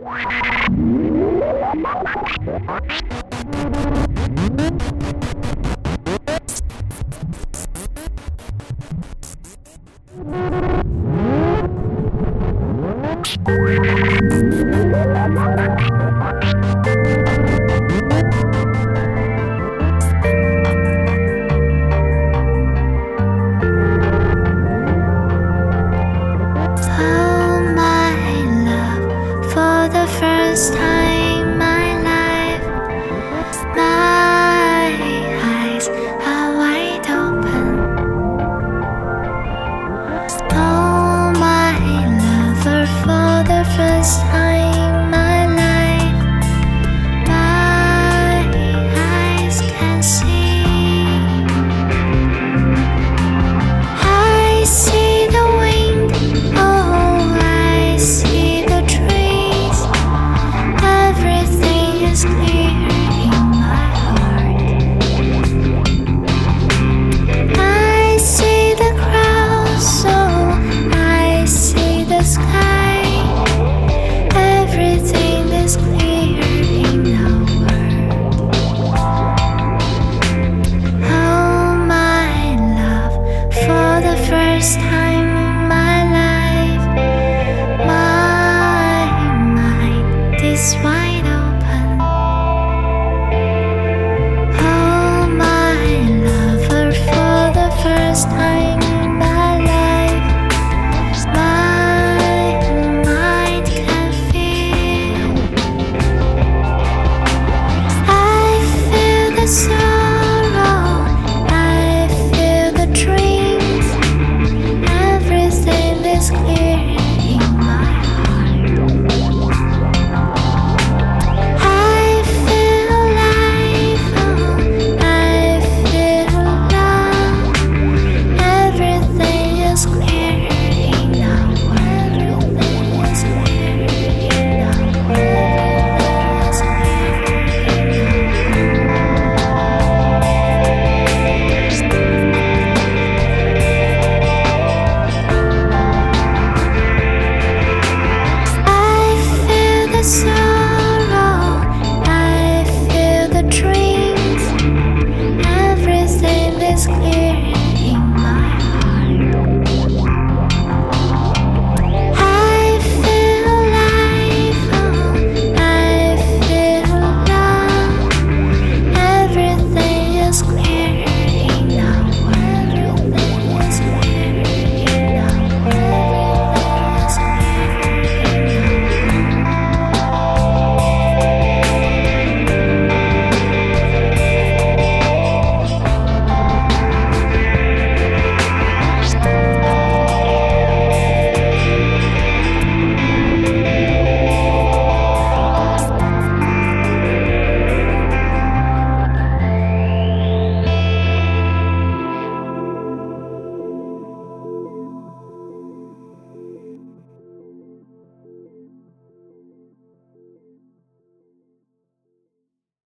First time my life, my eyes are wide open. Oh, my lover, for the first time my life, my eyes can see. I see the wind, oh, I see the trees. Everything is clear in my heart. I see the crowds, so I see the sky. Everything is clear in the world. Oh, my love, for the first time in my life, my mind is wide.